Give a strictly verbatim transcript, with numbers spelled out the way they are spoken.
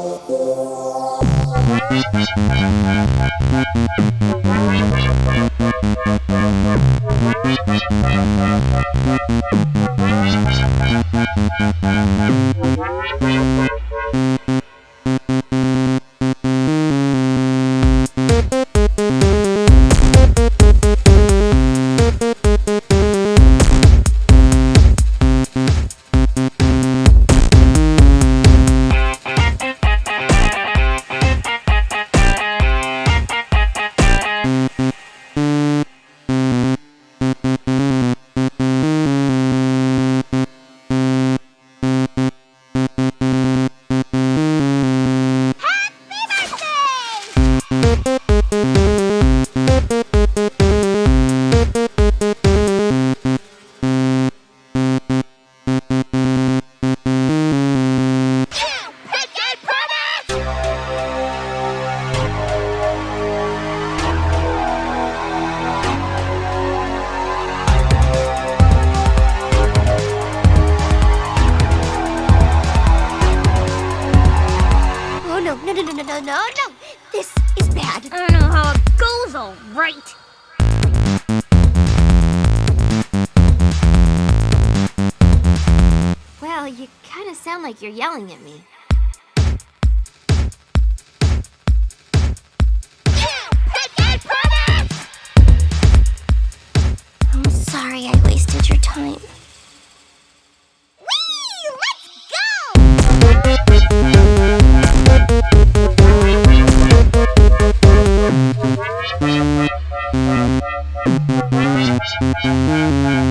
No, no, no, no, no, no, no, no! This is bad. I don't know how it goes all right. Well, you kind of sound like you're yelling at me. I'm sorry I wasted your time. Let's go!